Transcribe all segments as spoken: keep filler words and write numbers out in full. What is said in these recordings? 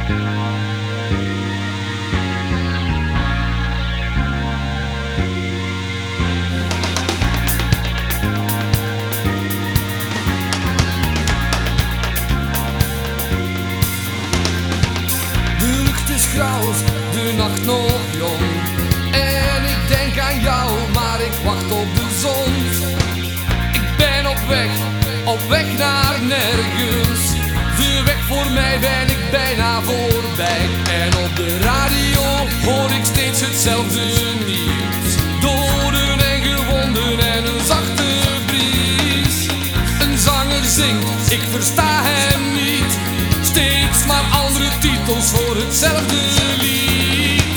De nacht nog jong en ik denk aan jou, maar ik wacht op de zon. Ik ben op weg, op weg naar nergens. De weg voor mij ben ik bijna voorbij. En op de radio hoor ik steeds hetzelfde nieuws. Doden en gewonden en een zachte bries. Een zanger zingt, ik versta hem niet. Steeds maar andere titels voor hetzelfde lied.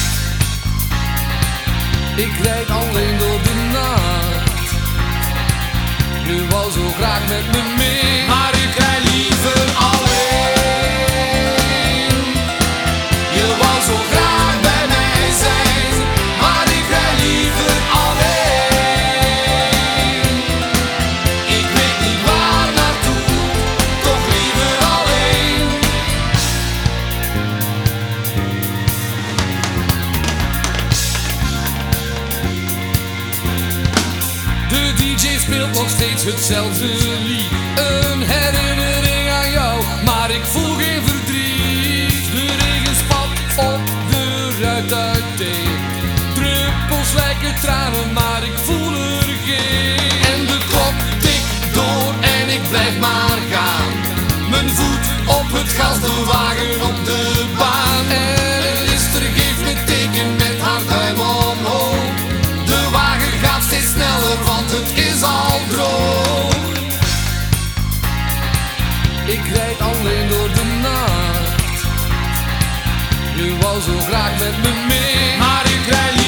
Ik rijd alleen door de nacht. Je wou zo graag met me mee, maar ik rijd liever alleen. Je wou zo graag bij mij zijn, maar ik rijd liever alleen. Ik weet niet waar naartoe, toch liever alleen. De D J speelt nog steeds hetzelfde lied. Een herinnering aan jou, maar ik voel geen verdriet. De regen spat op de ruit uiteen. Druppels lijken tranen, maar ik voel er geen. En de klok tikt door en ik blijf maar gaan. Mijn voet op het gas, de wagen op de baan. En Lister geeft me teken met haar duim omhoog. De wagen gaat steeds sneller, want het is al droog. Ik rijd alleen door de nacht. Je wou zo graag met me mee, maar ik rijd